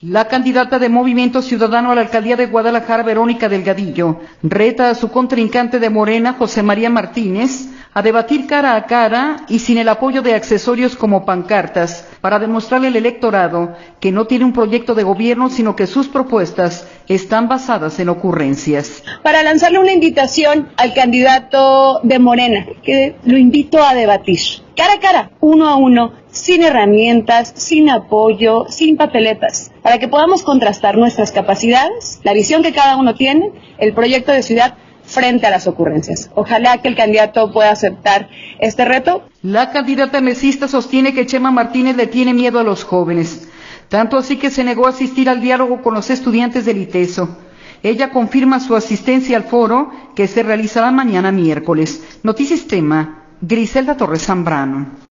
La candidata de Movimiento Ciudadano a la alcaldía de Guadalajara, Verónica Delgadillo, reta a su contrincante de Morena, José María Martínez, a debatir cara a cara y sin el apoyo de accesorios como pancartas, para demostrarle al electorado que no tiene un proyecto de gobierno, sino que sus propuestas están basadas en ocurrencias. Para lanzarle una invitación al candidato de Morena, que lo invito a debatir, cara a cara, uno a uno, sin herramientas, sin apoyo, sin papeletas, para que podamos contrastar nuestras capacidades, la visión que cada uno tiene, el proyecto de ciudad frente a las ocurrencias. Ojalá que el candidato pueda aceptar este reto. La candidata mesista sostiene que Chema Martínez le tiene miedo a los jóvenes, tanto así que se negó a asistir al diálogo con los estudiantes del ITESO. Ella confirma su asistencia al foro que se realizará mañana miércoles. Noticias Tema, Griselda Torres Zambrano.